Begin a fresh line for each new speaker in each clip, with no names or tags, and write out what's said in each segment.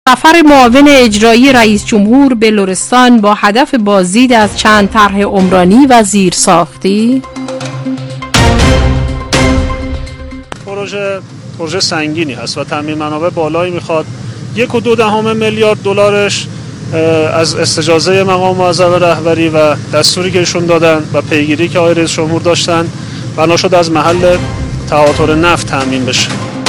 سفر معاون اجرایی رئیس جمهور به لرستان با هدف بازدید از چند طرح عمرانی و زیرساختی.
پروژه سنگینی هست و تامین منابع بالایی میخواد. 1.2 میلیارد دلارش از استجازه مقام معظم رهبری و دستوری که ایشون دادن و پیگیری که آقای رئیس جمهور داشتن بنا شد از محل تهاتر نفت تامین بشه.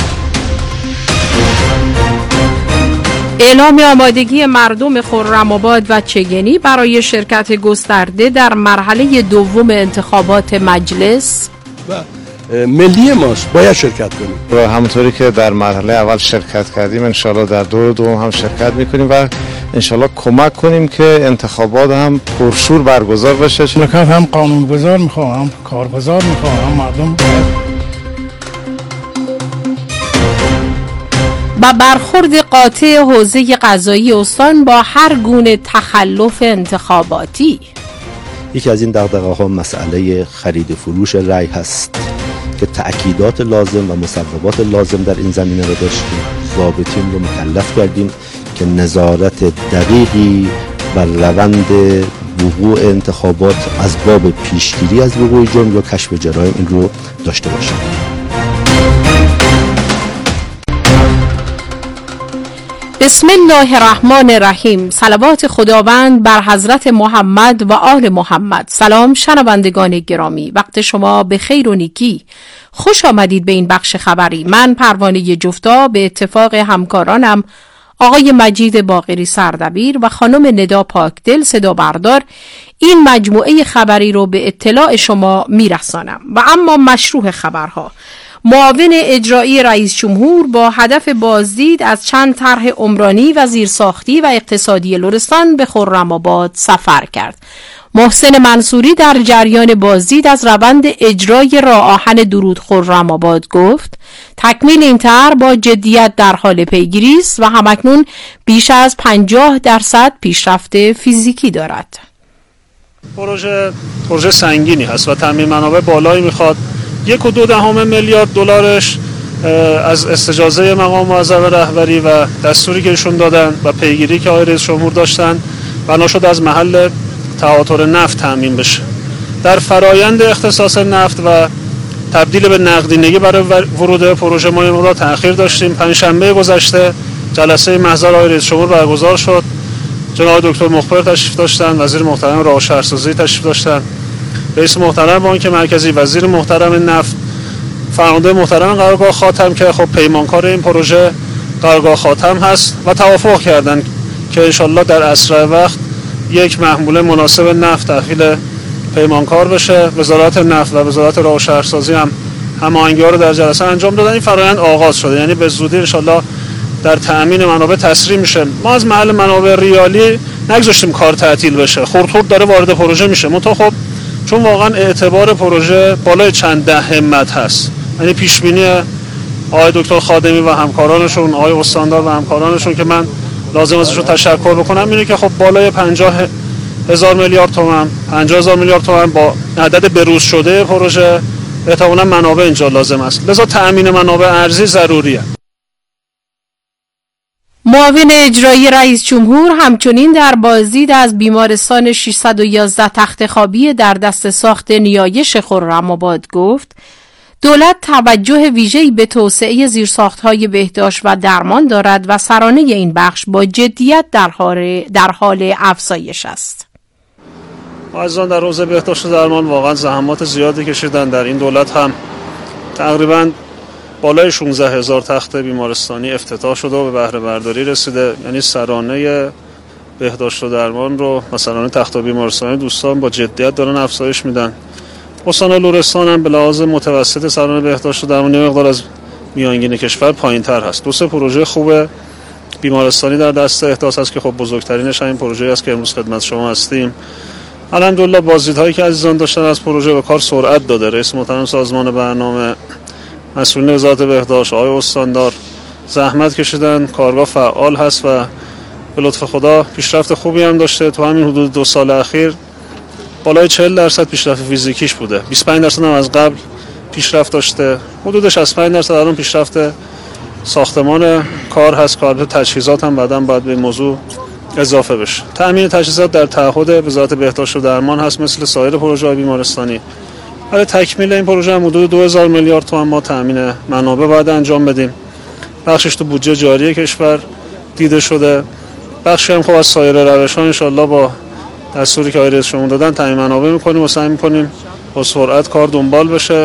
اعلام آمادگی مردم خرم‌آباد و چگنی برای شرکت گسترده در مرحله دوم انتخابات مجلس
و ملی ماست، باید شرکت کنیم.
و همونطوری که در مرحله اول شرکت کردیم انشالله در دور دوم هم شرکت میکنیم و انشالله کمک کنیم که انتخابات هم پرشور برگزار بشه.
شرکت هم قانونگذار میخواه، هم کارگزار میخواه، هم مردم
با برخورد قاطع حوزه قضایی استان با هر گونه تخلف انتخاباتی.
یکی از این دغدغه‌ها مسئله خرید فروش رأی هست که تأکیدات لازم و مصوبات لازم در این زمینه رو داشتیم. ضابطین رو مکلف کردیم که نظارت دقیقی بر روند وقوع انتخابات از باب پیشگیری از وقوع جرم یا کشف جرایم این رو داشته باشیم.
بسم الله الرحمن الرحیم. صلوات خداوند بر حضرت محمد و آل محمد. سلام شنوندگان گرامی، وقت شما به خیر و نیکی. خوش آمدید به این بخش خبری. من پروانه جفتا به اتفاق همکارانم آقای مجید باقری سردبیر و خانم ندا پاکدل صدا بردار این مجموعه خبری رو به اطلاع شما میرسانم. و اما مشروع خبرها: معاون اجرایی رئیس جمهور با هدف بازدید از چند طرح عمرانی و زیرساختی و اقتصادی لرستان به خرم‌آباد سفر کرد. محسن منصوری در جریان بازدید از روند اجرای راه آهن درود خرم‌آباد گفت تکمیل این طرح با جدیت در حال پیگیری است و همکنون بیش از 50% پیشرفت فیزیکی دارد.
پروژه سنگینی هست و تامین منابع بالایی میخواد. 1.2 میلیارد دلارش از استجازه مقام معظم رهبری و دستوری که ایشون دادن و پیگیری که آقای رئیس جمهور داشتن بنا شد از محل تهاتر نفت تامین بشه. در فرایند اختصاص نفت و تبدیل به نقدینگی برای ورود پروژه ما مقدار تأخیر داشتیم. پنجشنبه گذشته جلسه محضر آقای رئیس جمهور برگزار شد. جناب دکتر مخبر تشریف داشتن، وزیر محترم راه و شهرسازی تشریف داشتن، رئیس محترم بانک مرکزی، وزیر محترم نفت، فرمانده محترم قرارگاه خاتم که خب پیمانکار این پروژه قرارگاه خاتم هست و توافق کردن که انشالله در اسرع وقت یک محموله مناسب نفت تحویل پیمانکار بشه. وزارت نفت و وزارت راه و شهرسازی هم هماهنگی‌ها رو در جلسه انجام دادن. این فرآیند آغاز شده، یعنی به زودی انشالله در تأمین منابع تسریع میشه. ما از محل منابع ریالی نگذاشتیم کار تعطیل بشه. خرد داره وارد پروژه میشه. منتها خب چون واقعا اعتبار پروژه بالای چند ده همت هست، یعنی پیش بینی آقای دکتر خادمی و همکارانشون، آقای استاندار و همکارانشون که من لازم ازشون تشکر بکنم اینه که خب بالای 50,000 میلیارد تومان 50,000 میلیارد تومان با عدد بروز شده پروژه احتمالاً منابع اینجا لازم است، لذا تأمین منابع ارزی ضروریه.
معاون اجرایی رئیس جمهور همچنین در بازدید از بیمارستان 611 تخت خوابی در دست ساخت نیایش خرم‌آباد گفت دولت توجه ویژه‌ای به توسعه زیرساخت‌های بهداشت و درمان دارد و سرانه این بخش با جدیت در حال افزایش است.
عزیزان در حوزه بهداشت و درمان واقعا زحمات زیادی کشیدن. در این دولت هم تقریباً بالای 16,000 تخت بیمارستانی افتتاح شده و به بهره برداری رسیده، یعنی سرانه بهداشت و درمان رو مثلا تخت بیمارستانی دوستان با جدیت دارن افزایش میدن. استان لرستان هم به لحاظ متوسط سرانه بهداشت و درمان مقدار از میانگین کشور پایین‌تر هست. 2-3 پروژه خوب بیمارستانی در دست احداث هست که خب بزرگترینش این پروژه است که امروز خدمت شما هستیم. الحمدلله بازدیدهایی که عزیزان داشتن از پروژه به کار سرعت داده. رئیس محترم سازمان برنامه، مسئولین وزارت بهداشت، آقای استاندار زحمت کشیدن، کارگاه فعال هست و به لطف خدا پیشرفت خوبی هم داشته. تو همین حدود 2 سال اخیر بالای 40% پیشرفت فیزیکیش بوده، 25% هم از قبل پیشرفت داشته، حدود 65% الان پیشرفت ساختمان کار هست، کار تجهیزات هم بعداً باید به این موضوع اضافه بشه. تامین تجهیزات در تعهد وزارت بهداشت و درمان هست مثل سایر پروژه‌های بیمارستانی. برای تکمیل این پروژه هم حدود 2000 میلیارد تومان ما تامین منابع باید انجام بدیم. بخشش تو بودجه جاری کشور دیده شده، بخشی هم خب از سایر روش‌ها ان شاءالله با دستوری که آقای رئیس جمهور دادن تامین منابع می‌کنیم و سعی می‌کنیم با سرعت کار دنبال بشه.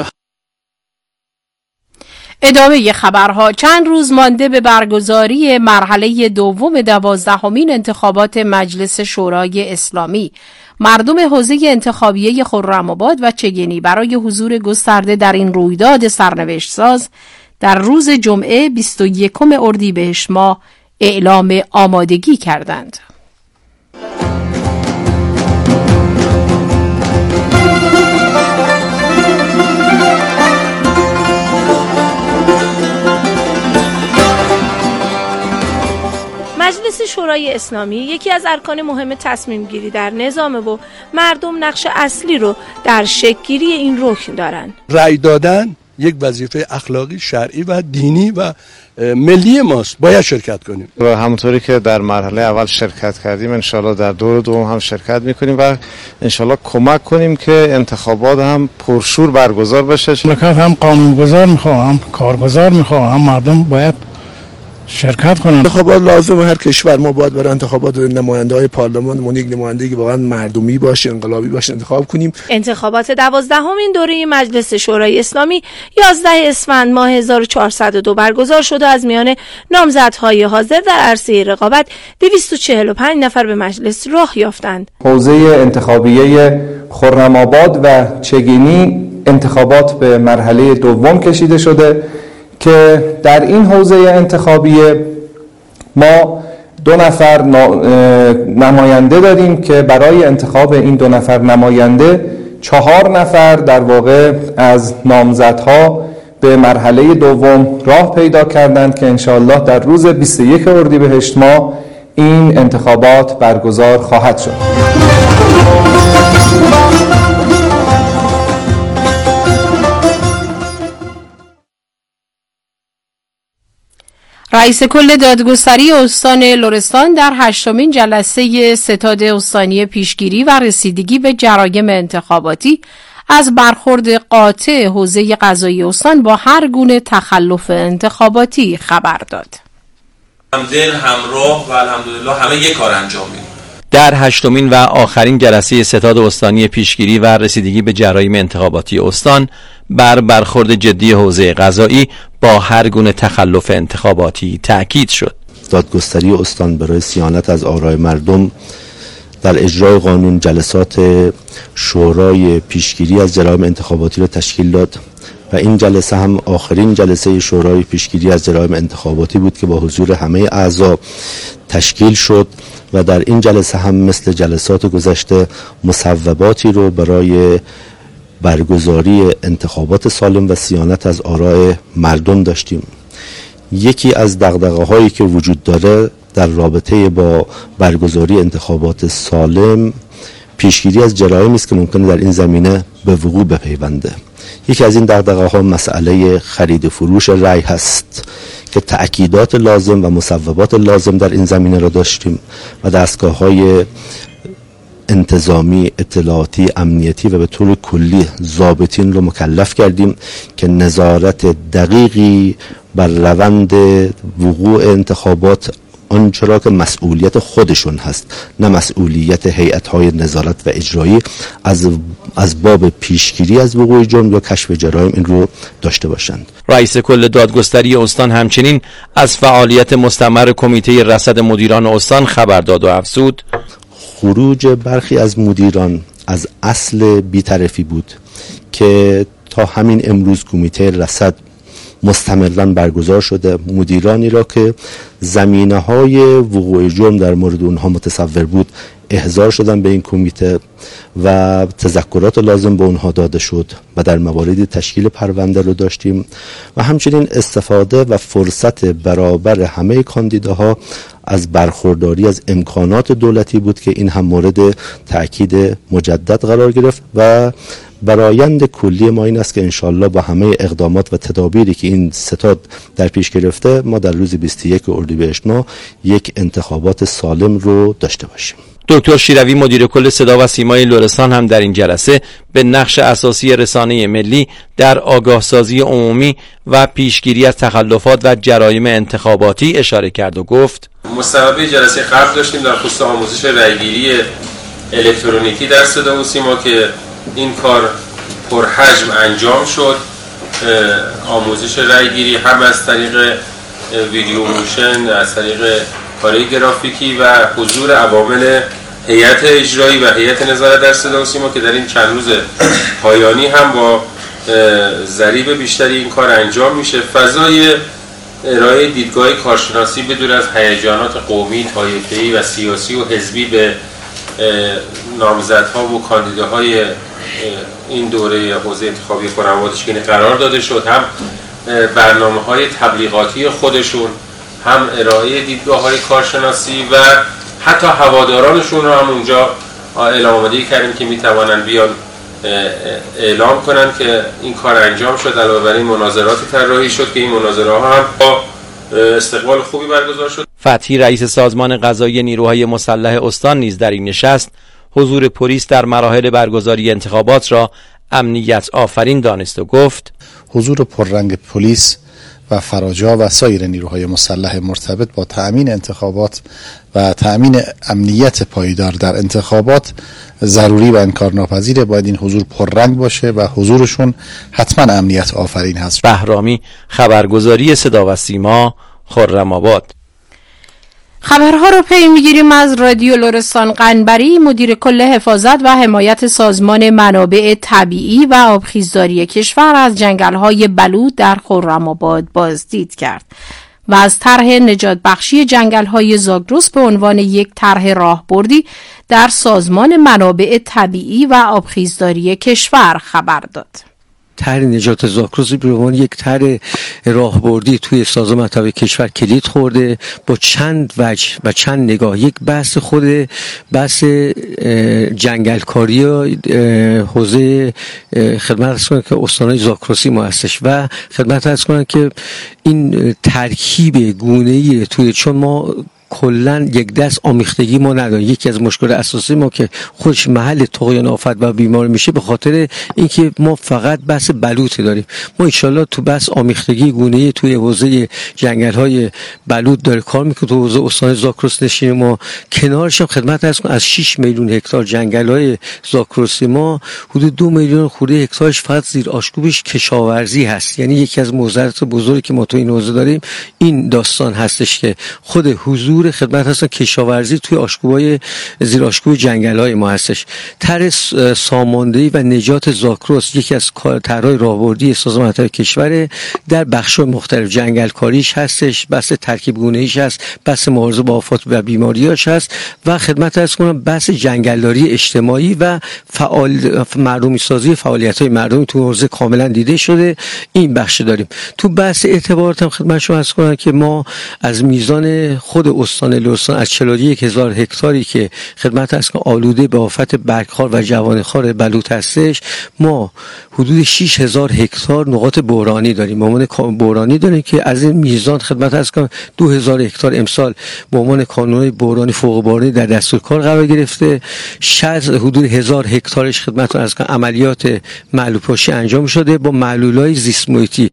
ادامه خبرها. چند روز مانده به برگزاری مرحله دوم 12مین انتخابات مجلس شورای اسلامی، مردم حوزه انتخابیه خرم‌آباد و چگنی برای حضور گسترده در این رویداد سرنوشت ساز در روز جمعه 21 اردیبهشت ماه اعلام آمادگی کردند.
مجلس شورای اسلامی یکی از ارکان مهم تصمیم گیری در نظامه و مردم نقش اصلی رو در شکل گیری این رکن دارن.
رأی دادن یک وظیفه اخلاقی، شرعی و دینی و ملی ماست، باید شرکت کنیم.
و همونطوری که در مرحله اول شرکت کردیم انشالله در دور دوم هم شرکت میکنیم و انشالله کمک کنیم که انتخابات هم پرشور برگزار بشه.
مملکت هم قانونگذار میخواه، هم کارگزار میخواه، هم مردم باید شرکت کنن.
انتخابات لازمه، هر کشور ما باید برای انتخابات نماینده‌های پارلمان یک نمایندگی واقعا مردمی باشه، انقلابی باشه انتخاب کنیم.
انتخابات 12مین دوره مجلس شورای اسلامی 11 اسفند ماه 1402 برگزار شد و از میان نامزدهای حاضر در عرصه رقابت 245 نفر به مجلس راه یافتند.
حوزه انتخابیه خرم‌آباد و چگنی انتخابات به مرحله دوم کشیده شده که در این حوزه انتخابیه ما 2 نفر نماینده داریم که برای انتخاب این 2 نفر نماینده 4 نفر در واقع از نامزدها به مرحله دوم راه پیدا کردند که انشاءالله در روز 21 اردیبهشت ماه این انتخابات برگزار خواهد شد.
رئیس کل دادگستری استان لرستان در 8مین جلسه ستاد استانی پیشگیری و رسیدگی به جرایم انتخاباتی از برخورد قاطع حوزه قضایی استان با هر گونه تخلف انتخاباتی خبر داد.
همدل، همراه و الحمدلله همه یک کار انجام میدیم.
در 8مین و آخرین جلسه ستاد استانی پیشگیری و رسیدگی به جرایم انتخاباتی استان بر برخورد جدی حوزه قضایی با هر گونه تخلف انتخاباتی تأکید شد.
دادگستری استان برای صیانت از آرای مردم در اجرای قانون جلسات شورای پیشگیری از جرایم انتخاباتی را تشکیل داد و این جلسه هم آخرین جلسه شورای پیشگیری از جرایم انتخاباتی بود که با حضور همه اعضا تشکیل شد و در این جلسه هم مثل جلسات گذشته مصوباتی رو برای برگزاری انتخابات سالم و صیانت از آراء مردم داشتیم. یکی از دغدغه‌هایی که وجود داره در رابطه با برگزاری انتخابات سالم پیشگیری از جرایمی است که ممکنه در این زمینه به وقوع بپیونده. یکی از این دغدغه‌ها مسئله خرید و فروش رأی هست که تأکیدات لازم و مصوبات لازم در این زمینه را داشتیم و دستگاه‌های انتظامی، اطلاعاتی، امنیتی و به طور کلی ضابطین رو مکلف کردیم که نظارت دقیقی بر روند وقوع انتخابات آنچرا که مسئولیت خودشون هست نه مسئولیت هیئت‌های نظارت و اجرایی از باب پیشگیری از وقوع جرم یا کشف جرایم این رو داشته باشند.
رئیس کل دادگستری استان همچنین از فعالیت مستمر کمیته رصد مدیران استان خبر داد و افزود
خروج برخی از مدیران از اصل بی‌طرفی بود که تا همین امروز کمیته رصد مستمراً برگزار شده. مدیرانی را که زمینه‌های وقوع جرم در مورد اونها متصور بود احضار شدن به این کمیته و تذکرات لازم به اونها داده شد و در مواردی تشکیل پرونده رو داشتیم و همچنین استفاده و فرصت برابر همه کاندیداها از برخورداری از امکانات دولتی بود که این هم مورد تأکید مجدد قرار گرفت و برآیند کلی ما این است که انشالله با همه اقدامات و تدابیری که این ستاد در پیش گرفته ما در روز 21 اردیبهشت ماه یک انتخابات سالم رو داشته باشیم.
دکتر شیروی مدیر کل صدا و سیمای لرستان هم در این جلسه به نقش اساسی رسانه ملی در آگاهسازی عمومی و پیشگیری از تخلفات و جرایم انتخاباتی اشاره کرد و گفت
مصوبه جلسه قبل داشتیم در خصوص آموزش رأیگیری الکترونیکی در صدا و سیما که این کار پرحجم انجام شد. آموزش رأیگیری هم از طریق ویدیو موشن، از طریق کارهای گرافیکی و حضور عوامل هیئت اجرایی و هیئت نظارت در صدا و سیما که در این چند روز پایانی هم با ضریب بیشتری این کار انجام میشه. فضای ارائه دیدگاه کارشناسی بدون از هیجانات قومی، طایفه‌ای و سیاسی و حزبی به نامزدها و کاندیداهای این دوره حوزه انتخابی خرم‌آبادش که قرار داده شد، هم برنامه‌های تبلیغاتی خودشون، هم ارائه دیدگاه‌های کارشناسی و حتی هوادارانشون رو هم اونجا اعلام‌آمادگی کردیم که می‌توانند بیان اعلام کنن که این کار انجام شد. علاوه بر این مناظراتی طراحی شد که این مناظره‌ها هم با استقبال خوبی برگزار شد.
فتحی رئیس سازمان قضایی نیروهای مسلح استان نیز در این نشست حضور پلیس در مراحل برگزاری انتخابات را امنیت آفرین دانست و گفت
حضور پررنگ پلیس و فراجا و سایر نیروهای مسلح مرتبط با تأمین انتخابات و تأمین امنیت پایدار در انتخابات ضروری و انکارناپذیره. باید این حضور پررنگ باشه و حضورشون حتما امنیت آفرین هست.
بهرامی، خبرگزاری صدا و سیما، خرم‌آباد.
خبرها رو پی میگیریم از رادیو لرستان. قنبری مدیر کل حفاظت و حمایت سازمان منابع طبیعی و آبخیزداری کشور از جنگل‌های بلوط در خرم‌آباد بازدید کرد و از طرح نجات بخشی جنگل‌های زاگرس به عنوان یک طرح راهبردی در سازمان منابع طبیعی و آبخیزداری کشور خبر داد.
طرح نجات زاگرس به عنوان یک طرح راهبردی توی سازمان منابع کشور کلید خورده با چند وجه و چند نگاه. یک بحث خود بحث جنگلکاری و حوزه خدمت هست کنم که استانهای زاگرسی ما هستش و خدمت هست کنم که این ترکیب گونه‌ای توی، چون ما کلن یک دست آمیختگی ما نداریم. یکی از مشکل اساسی ما که خودش محل طغیان آفت و بیمار میشه به خاطر اینکه ما فقط بحث بلوط داریم. ما ان شاءالله تو بحث آمیختگی گونه‌ای توی حوزه جنگل‌های بلوط داره کار میکنه. تو حوزه استان زاگرس نشین ما کنارش هم خدمت هست از 6 میلیون هکتار جنگل‌های زاگرسی ما حدود 2 میلیون خورده هکتارش فقط زیر آشکوبش کشاورزی هست. یعنی یکی از موضوعات بزرگی که ما تو این حوزه داریم این داستان هستش که خود حضور خدمت هستن کشاورزی توی آشکوبای زیر آشکوب جنگل‌های ما هستش. طرح ساماندهی و نجات زاگرس یکی از طرح‌های راهبردی سازمان منابع کشور در بخش‌های مختلف. جنگلکاریش هستش، بحث ترکیب گونه‌ایش هست، بحث مبارزه با آفات و بیماریاش هست و خدمت هست کنم بحث جنگلداری اجتماعی و مردمی سازی فعالیت‌های مردمی تو حوزه کاملا دیده شده. این بخش داریم. تو بحث اعتبارات هم خدمت شما عرض کنم که ما از میزان خود استان لرستان از 41,000 هکتاری که خدمت هست که آلوده به آفت برگخوار و جوانخوار بلوط هستش، ما حدود 6,000 هکتار نقاط بحرانی داریم. به عنوان بحرانی داریم که از این میزان خدمت هست که 2,000 هکتار امسال به عنوان کانون‌های بحرانی فوق بحرانی در دستور کار قرار گرفته. حدود 1,000 هکتارش خدمت هست که عملیات معلول‌پاشی انجام شده با معلول‌های زیست محیطی.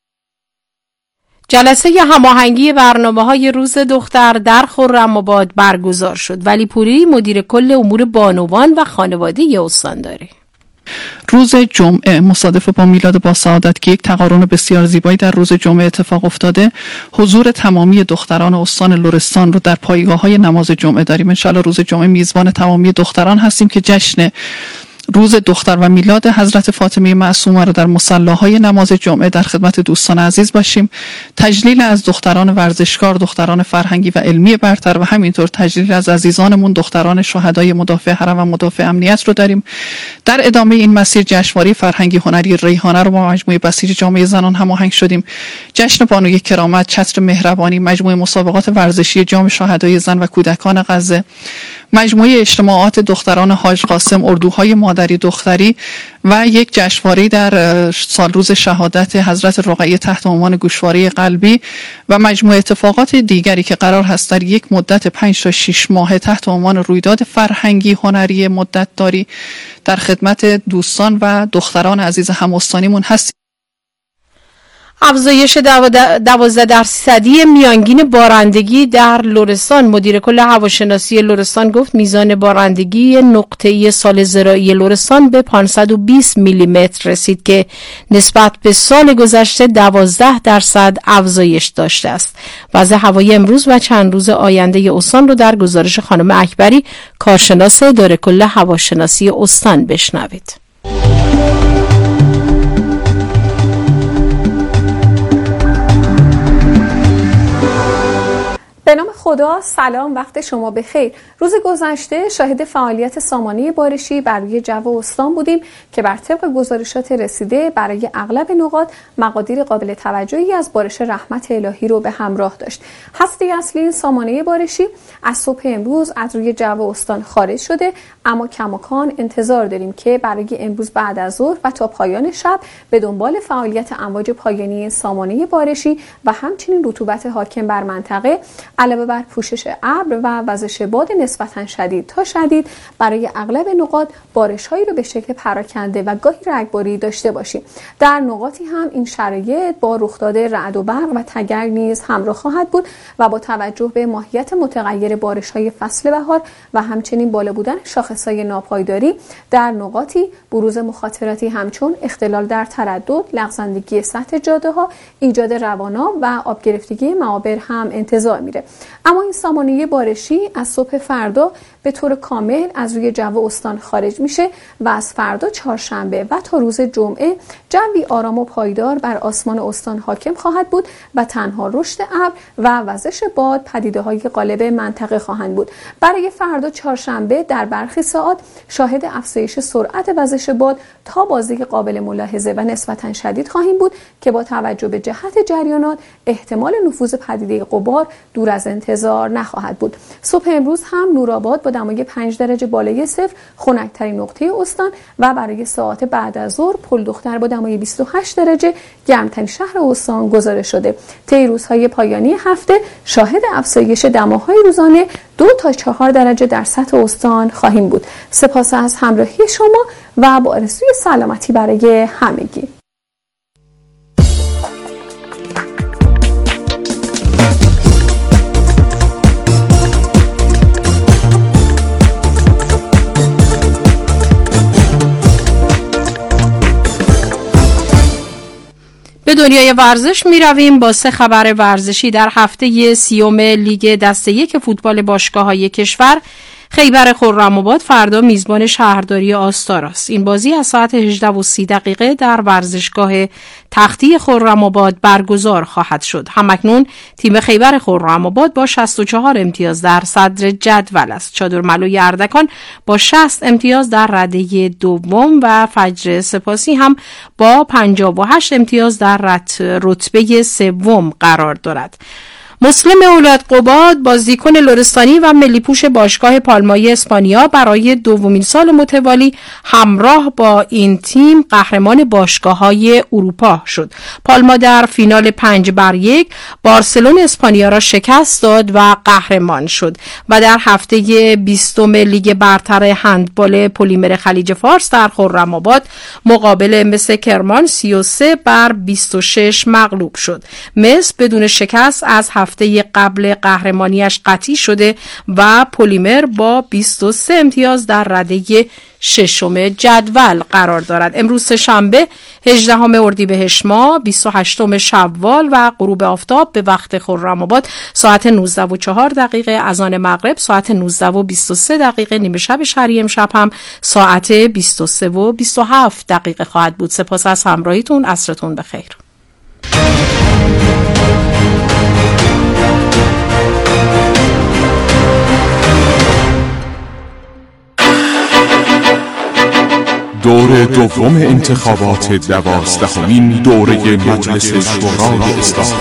جلسه هماهنگی برنامه‌های روز دختر در خرم‌آباد برگزار شد. ولی پوری مدیر کل امور بانوان و خانواده استانداری
روز جمعه مصادف با میلاد با سعادت که یک تقارن بسیار زیبایی در روز جمعه اتفاق افتاده، حضور تمامی دختران استان لرستان رو در پایگاه‌های نماز جمعه داریم. ان شاءالله روز جمعه میزبان تمامی دختران هستیم که جشن روز دختر و میلاد حضرت فاطمه معصومه را در مصلاهای نماز جمعه در خدمت دوستان عزیز باشیم. تجلیل از دختران ورزشکار، دختران فرهنگی و علمی برتر و همینطور تجلیل از عزیزانمون دختران شهدای مدافع حرم و مدافع امنیت رو داریم. در ادامه این مسیر جشنواره فرهنگی هنری ریحانه رو با مجموعه بسیج جامعه زنان هماهنگ شدیم. جشن بانوی کرامت، چتر مهربانی، مجموعه مسابقات ورزشی جام شهدای زن و کودکان غزه، مجموعه اجتماعات دختران حاج قاسم اردوهای مادری دختری و یک جشنواره در سالروز شهادت حضرت رقیه تحت عنوان گوشواره قلبی و مجموعه اتفاقات دیگری که قرار هست در یک مدت 5 تا 6 ماه تحت عنوان رویداد فرهنگی هنری مدت داری در خدمت دوستان و دختران عزیز هم‌استانیمون هستیم.
افزایش 12% میانگین بارندگی در لرستان. مدیر کل هواشناسی لرستان گفت میزان بارندگی نقطه‌ای سال زراعی لرستان به 520 میلیمتر رسید که نسبت به سال گذشته 12% افزایش داشته است. وضع هوایی امروز و چند روز آینده استان رو در گزارش خانم اکبری، کارشناس اداره کل هواشناسی استان، بشنوید.
به نام خدا، سلام، وقت شما بخیر. روز گذشته شاهد فعالیت سامانه بارشی بر روی جو استان بودیم که بر طبق گزارشات رسیده برای اغلب نقاط مقادیر قابل توجهی از بارش رحمت الهی رو به همراه داشت. هسته اصلی این سامانه بارشی از صبح امروز از روی جو استان خارج شده، اما کماکان انتظار داریم که برای امروز بعد از ظهر و تا پایان شب به دنبال فعالیت امواج پایانی سامانه بارشی و همچنین رطوبت حاکم بر منطقه علاوه بر پوشش ابر و وزش باد نسبتا شدید تا شدید برای اغلب نقاط بارش‌هایی رو به شکل پراکنده و گاهی رگباری داشته باشیم. در نقاطی هم این شرایط با رخداد رعد و برق و تگرگ نیز همراه خواهد بود و با توجه به ماهیت متغیر بارش‌های فصل بهار و همچنین بالا بودن شاخص‌های ناپایداری در نقاطی بروز مخاطراتی همچون اختلال در تردد، لغزندگی سطح جاده‌ها، ایجاد رواناب و آب گرفتگی معابر هم انتظار میره. اما این سامانه بارشی از صبح فردا به طور کامل از روی جو استان خارج میشه و از فردا چهارشنبه و تا روز جمعه جوی آرام و پایدار بر آسمان استان حاکم خواهد بود و تنها رشد ابر و وزش باد پدیده‌های غالب منطقه خواهند بود. برای فردا چهارشنبه در برخی ساعات شاهد افزایش سرعت وزش باد تا بازه قابل ملاحظه و نسبتاً شدید خواهیم بود که با توجه به جهت جریانات احتمال نفوذ پدیده غبار دور از انتظار نخواهد بود. صبح امروز هم نورآباد با دمای 5 درجه بالای صفر خنک‌ترین نقطه استان و برای ساعات بعد از ظهر پل دختر با دمای 28 درجه گرمترین شهر استان گزارش شده. طی روزهای پایانی هفته شاهد افزایش دماهای روزانه 2 تا 4 درجه در سطح استان خواهیم بود. سپاس از همراهی شما و با آرزوی سلامتی برای همگی.
به دنیای ورزش می رویم با 3 خبر ورزشی. در هفته 30 لیگ دسته 1 فوتبال باشگاه‌های کشور، خیبر خرم‌آباد فردا میزبان شهرداری آستار است. این بازی از ساعت 18:30 در ورزشگاه تختی خرم‌آباد برگزار خواهد شد. همکنون تیم خیبر خرم‌آباد با 64 امتیاز در صدر جدول است. چادرملوی اردکان با 60 امتیاز در رده دوم و فجر سپاسی هم با 58 امتیاز در رتبه سوم قرار دارد. مسلم اولادقباد بازیکن لرستانی و ملیپوش باشگاه پالمای اسپانیا برای دومین سال متوالی همراه با این تیم قهرمان باشگاه‌های اروپا شد. پالما در فینال 5-1 بارسلون اسپانیا را شکست داد و قهرمان شد و در هفته 20 لیگ برتر هندبال پلیمر خلیج فارس در خرم‌آباد مقابل مس کرمان 33-26 مغلوب شد. مس بدون شکست از هفته قبل قهرمانیش قطعی شده و پلیمر با 23 امتیاز در رده ششم جدول قرار دارد. امروز شنبه 18 اردیبهشت ماه 28 شوال و غروب آفتاب به وقت خرم‌آباد ساعت 19:04 اذان مغرب، ساعت 19:23 نیمه شب شهری امشب هم ساعت 23:27 خواهد بود. سپاس از همراهیتون، عصرتون بخیر.
دور دوم انتخابات 12مین دوره مجلس شورای اسلامی.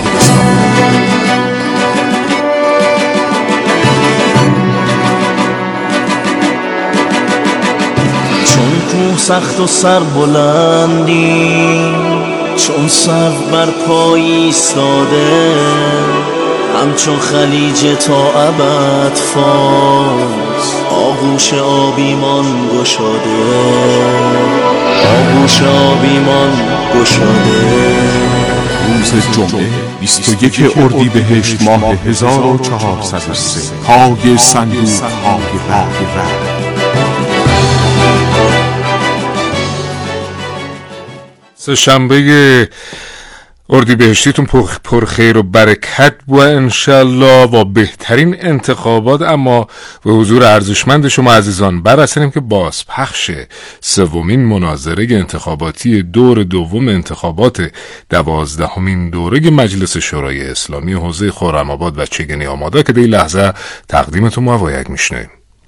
کوه سخت و سر بلندی، چون سرو بر پای ایستاده، همچون خلیج تا ابد فاز آغوش آبیمان گشاده، آغوش آبیمان گشاده.
روز جمعه 21 اردیبهشت ماه 1403 پای صندوق های رای.
سه‌شنبه اردیبهشتیتون پر خیر و برکت و انشالله و بهترین انتخابات. اما به حضور ارزشمند شما عزیزان برسانیم که بازپخش سومین مناظره انتخاباتی دور دوم انتخابات 12مین دوره مجلس شورای اسلامی حوزه خرم‌آباد و چگنی آماده که در این لحظه تقدیمتون موایگ میشنیم.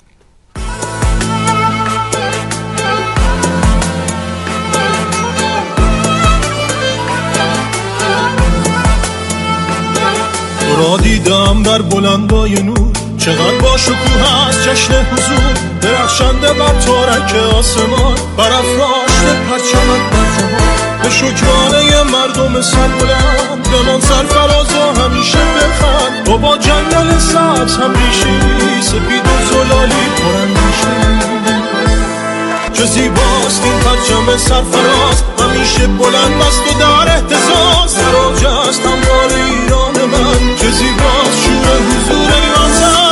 را دیدم در بلندای نور، چقدر با شکوه است جشن حضور، درخشنده بر تارک آسمان، برافراشته پرچمت بر جهان. به شکرانه مردم سربلند بمان سرفراز و همیشه بخند. تو با جنگل سبز هم ریشی، سپید و زلالی پراندیشی. چه زیباست این پرچم سرفراز، همیشه بلند است و در اهتزاز. تراج است هموار ایران من، چه زیباست شور حضور ایران زن.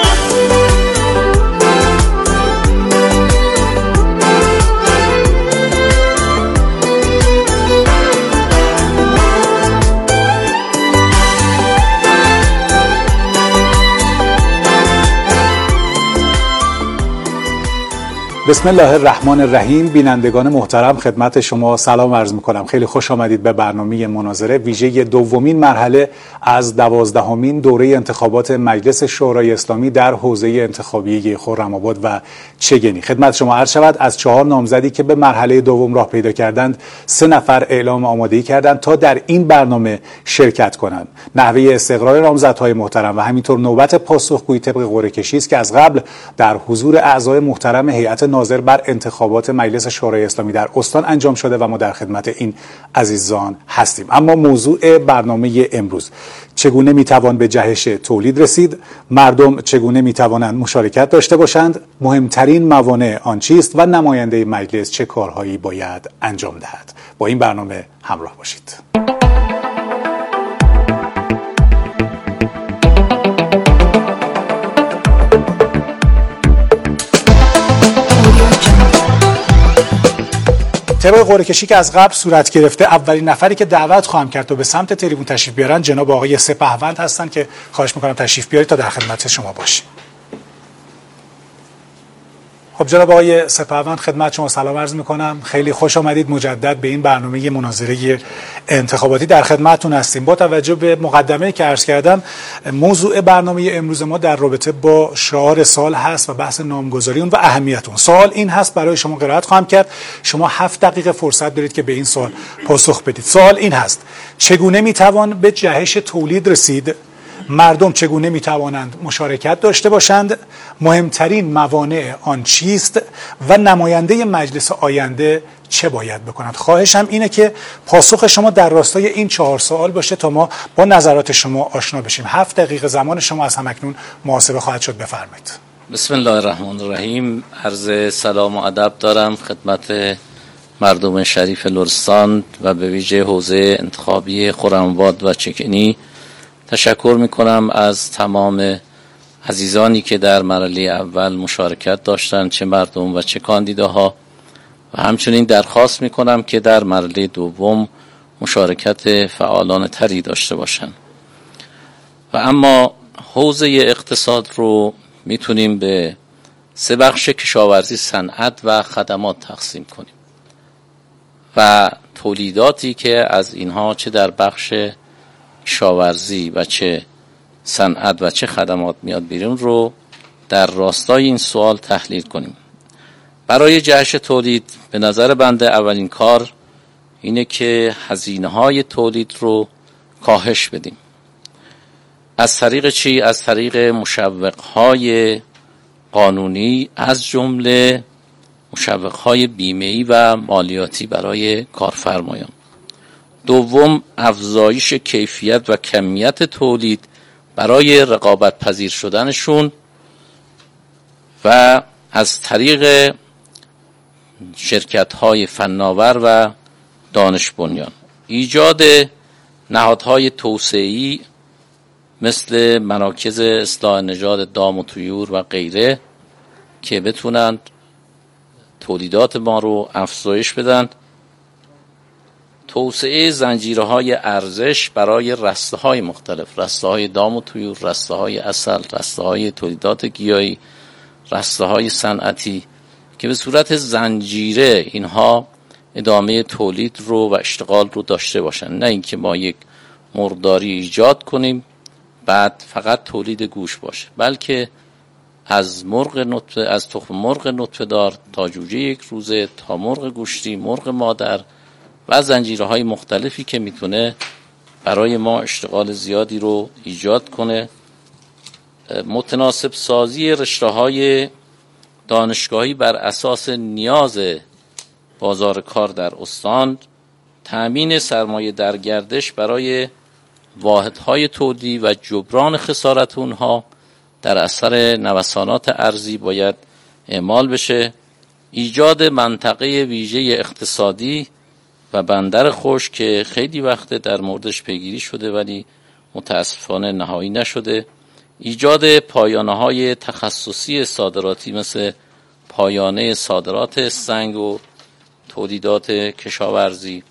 بسم الله الرحمن الرحیم. بینندگان محترم خدمت شما سلام عرض میکنم. خیلی خوش آمدید به برنامه مناظره ویژه دومین مرحله از 12مین دوره انتخابات مجلس شورای اسلامی در حوزه انتخابی خرم‌آباد و چگنی. خدمت شما عرض شود از 4 نامزدی که به مرحله دوم راه پیدا کردند 3 نفر اعلام آمادگی کردند تا در این برنامه شرکت کنند. نحوه استقرار نامزدهای محترم و همینطور نوبت پاسخگویی طبق قرعه کشی است که از قبل در حضور اعضای محترم هیئت ناظر بر انتخابات مجلس شورای اسلامی در استان انجام شده و ما در خدمت این عزیزان هستیم. اما موضوع برنامه امروز: چگونه میتوان به جهش تولید رسید؟ مردم چگونه میتوانند مشارکت داشته باشند؟ مهمترین موانع آن چیست و نماینده مجلس چه کارهایی باید انجام دهد؟ با این برنامه همراه باشید. طبق قرعه کشی که از قبل صورت گرفته، اولین نفری که دعوت خواهم کرد و به سمت تریبون تشریف بیارن جناب آقای سپهوند هستن که خواهش میکنم تشریف بیارید تا در خدمت شما باشیم. خب جناب آقای سپهوند خدمت شما سلام عرض میکنم. خیلی خوش آمدید مجدد به این برنامه مناظره انتخاباتی. در خدمتتون هستیم. با توجه به مقدمه‌ای که عرض کردم، موضوع برنامه امروز ما در رابطه با شعار سال هست و بحث نامگذاری اون و اهمیت اون. سوال این هست، برای شما قرائت خواهم کرد، شما 7 دقیقه فرصت دارید که به این سوال پاسخ بدید. سوال این هست: چگونه میتوان به جهش تولید رسید؟ مردم چگونه میتوانند مشارکت داشته باشند؟ مهمترین موانع آن چیست؟ و نماینده مجلس آینده چه باید بکند؟ خواهشم اینه که پاسخ شما در راستای این 4 سوال باشه تا ما با نظرات شما آشنا بشیم. 7 دقیقه زمان شما از همکنون محاسبه خواهد شد. بفرمایید.
بسم الله الرحمن الرحیم. عرض سلام و ادب دارم خدمت مردم شریف لرستان و به ویژه حوزه انتخابی خرم‌آباد و چگنی. تشکر میکنم از تمام عزیزانی که در مرحله اول مشارکت داشتند، چه مردم و چه کاندیداها، و همچنین درخواست میکنم که در مرحله دوم مشارکت فعالان تری داشته باشند. و اما حوزه اقتصاد رو میتونیم به 3 بخش کشاورزی، صنعت و خدمات تقسیم کنیم و تولیداتی که از اینها چه در بخش کشاورزی و چه صنعت و چه خدمات میاد بیرون رو در راستای این سوال تحلیل کنیم. برای جهش تولید به نظر بنده اولین کار اینه که هزینه‌های تولید رو کاهش بدیم. از طریق چی؟ از طریق مشوق‌های قانونی، از جمله مشوق‌های بیمه‌ای و مالیاتی برای کارفرمایان. دوم، افزایش کیفیت و کمیت تولید برای رقابت پذیر شدنشون و از طریق شرکت‌های فناور و دانش بنیان. ایجاد نهادهای توسعه‌ای مثل مراکز اصلاح نژاد دام و طیور و غیره که بتونند تولیدات ما رو افزایش بدن. توسعه زنجیرهای ارزش برای رسته‌های مختلف، رسته‌های دام و طیور، رسته‌های عسل، رسته‌های تولیدات گیاهی، رسته‌های صنعتی که به صورت زنجیره اینها ادامه تولید رو و اشتغال رو داشته باشن، نه اینکه ما یک مرغداری ایجاد کنیم بعد فقط تولید گوشت باشه، بلکه از تخم مرغ نطفه دار تا جوجه یک روزه تا مرغ گوشتی، مرغ مادر و زنجیرهای مختلفی که میتونه برای ما اشتغال زیادی رو ایجاد کنه. متناسب سازی رشته‌های دانشگاهی بر اساس نیاز بازار کار در استان، تأمین سرمایه در گردش برای واحدهای تولیدی و جبران خسارت اونها در اثر نوسانات ارزی باید اعمال بشه. ایجاد منطقه ویژه اقتصادی و بندر خشک که خیلی وقت در موردش پیگیری شده ولی متاسفانه نهایی نشده. ایجاد پایانه‌های تخصصی صادراتی مثل پایانه صادرات سنگ و تولیدات کشاورزی.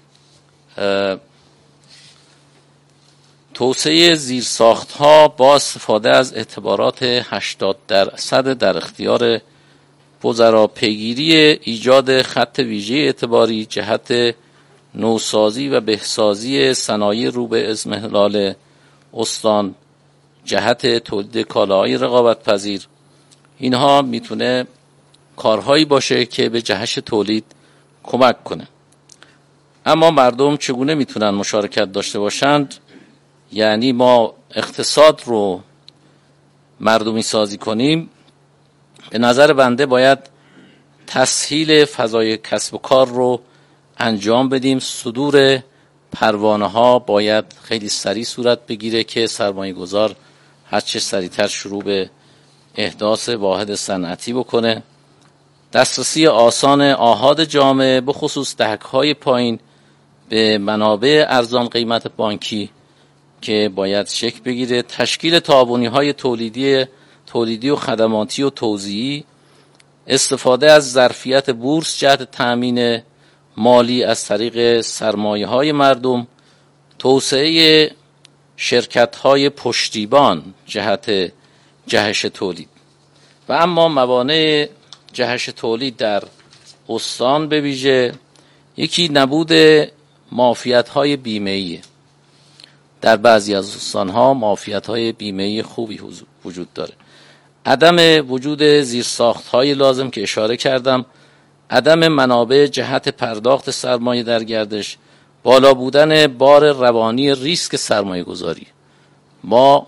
توسعه زیرساخت‌ها با استفاده از اعتبارات 80% در اختیار وزرا، پیگیری ایجاد خط ویژه اعتباری جهت نوسازی و بهسازی صنایع رو به اضمحلال استان، جهت تولید کالاهای رقابت پذیر. اینها میتونه کارهایی باشه که به جهش تولید کمک کنه. اما مردم چگونه میتونن مشارکت داشته باشند؟ یعنی ما اقتصاد رو مردمی سازی کنیم، به نظر بنده باید تسهیل فضای کسب و کار رو انجام بدیم. صدور پروانه ها باید خیلی سریع صورت بگیره که سرمایه گذار هرچه سریعتر شروع به احداث واحد صنعتی بکنه. دسترسی آسان آحاد جامعه به خصوص دهک‌های پایین به منابع ارزان قیمت بانکی که باید شکل بگیره. تشکیل تعاونی‌های تولیدی و خدماتی و توزیعی، استفاده از ظرفیت بورس جهت تأمین مالی از طریق سرمایه‌های مردم، توسعه شرکت‌های پشتیبان جهت جهش تولید. و اما موانع جهش تولید در استان به ویژه، یکی نبود معافیت‌های بیمه‌ای. در بعضی از استان‌ها معافیت‌های بیمه‌ای خوبی وجود داره. عدم وجود زیرساخت‌های لازم که اشاره کردم، عدم منابع جهت پرداخت سرمایه در گردش، بالا بودن بار روانی ریسک سرمایه گذاری. ما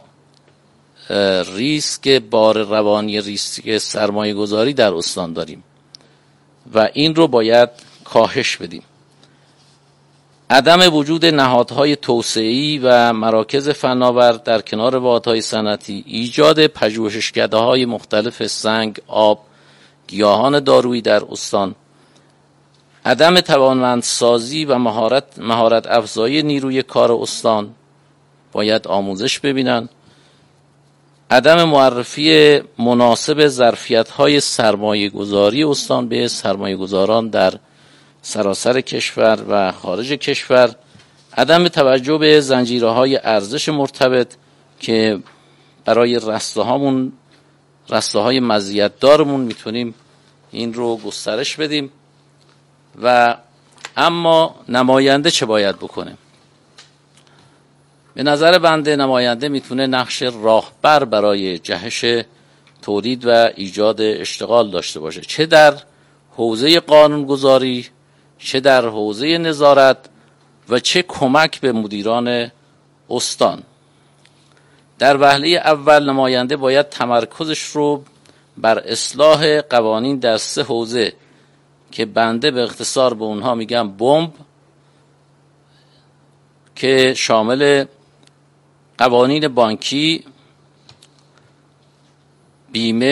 بار روانی ریسک سرمایه گذاری در استان داریم و این رو باید کاهش بدیم. عدم وجود نهادهای توسعه‌ای و مراکز فناور در کنار واحدهای صنعتی، ایجاد پژوهشکده‌های مختلف سنگ، آب، گیاهان دارویی در استان، عدم توانمندسازی و مهارت افزایی نیروی کار استان باید آموزش ببینن. عدم معرفی مناسب ظرفیت‌های سرمایه‌گذاری استان به سرمایه‌گذاران در سراسر کشور و خارج کشور، عدم توجه به زنجیره‌های ارزش مرتبط که برای رسته‌های مزیت‌دارمون میتونیم این رو گسترش بدیم. و اما نماینده چه باید بکنه؟ به نظر بنده نماینده میتونه نقش راهبر برای جهش تولید و ایجاد اشتغال داشته باشه، چه در حوزه قانونگذاری، چه در حوزه نظارت و چه کمک به مدیران استان. در وهله اول نماینده باید تمرکزش رو بر اصلاح قوانین در 3 حوزه که بنده به اختصار به اونها میگم بمب، که شامل قوانین بانکی، بیمه